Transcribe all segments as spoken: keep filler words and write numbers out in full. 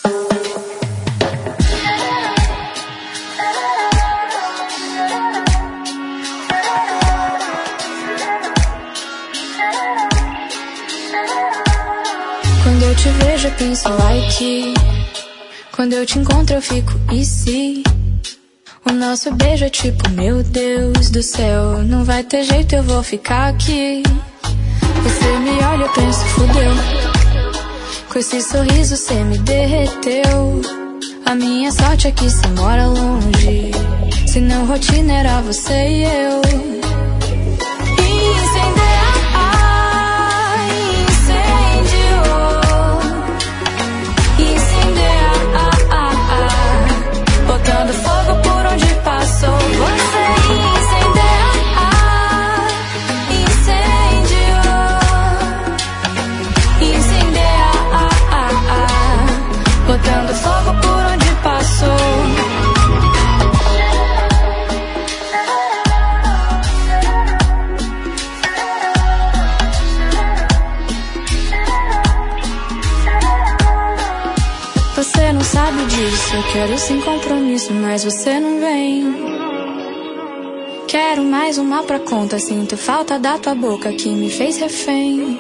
Quando eu te vejo eu penso like. Quando eu te encontro eu fico e se o nosso beijo é tipo, meu Deus do céu, não vai ter jeito, eu vou ficar aqui. Você me olha, eu penso, fudeu. Com esse sorriso cê me derreteu. A minha sorte é que cê mora longe, senão rotina era você e eu. Botando fogo por onde passou. Você incendeia, incendiou, incendeia, botando fogo por onde passou. Você não sabe disso, eu quero sem compromisso, mas você não vem. Quero mais um mal pra conta, sinto falta da tua boca que me fez refém.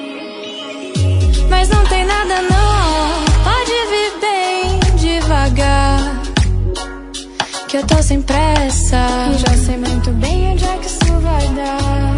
Mas não tem nada não, pode vir bem devagar, que eu tô sem pressa e já sei muito bem onde é que isso vai dar.